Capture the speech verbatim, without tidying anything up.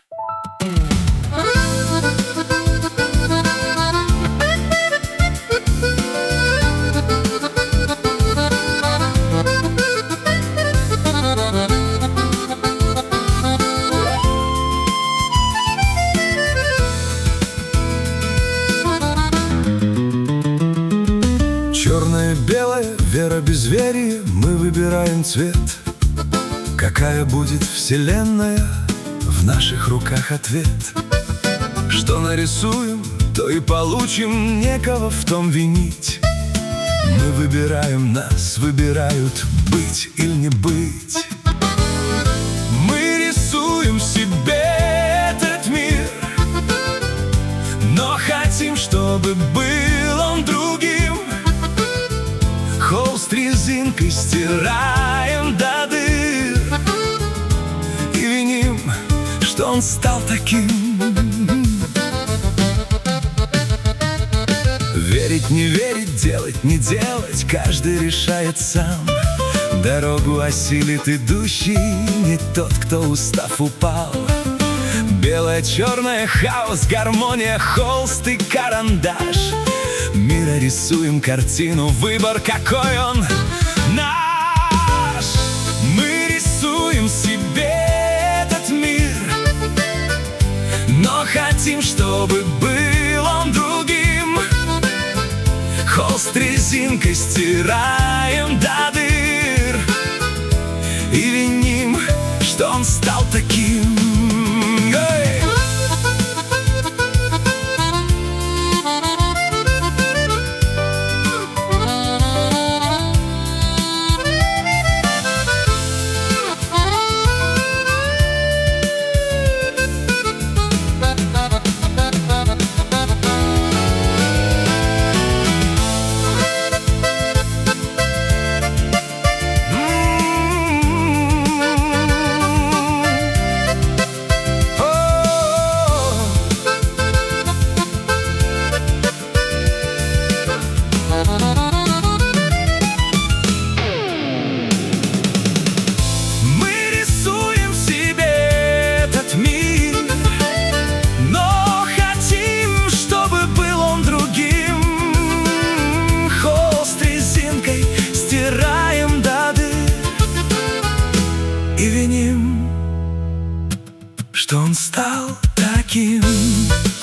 Черное-белое, вера, безверие, мы выбираем цвет. Какая будет вселенная, в наших руках ответ. Что нарисуем, то и получим, некого в том винить. Мы выбираем, нас выбирают, быть или не быть. Мы рисуем себе этот мир, но хотим, чтобы был он другим. Холст резинкой стираем до дыр и виним, что он стал таким. Верить, не верить, делать, не делать, каждый решает сам. Дорогу осилит идущий, не тот, кто устав упал. Белое, черное, хаос, гармония, холст и карандаш. Мира рисуем картину, выбор какой он наш. Мы рисуем себе этот мир, но хотим, чтобы был он другим. Холст резинкой стираем до дыр и виним, что он стал таким. Эй! И виним, что он стал таким.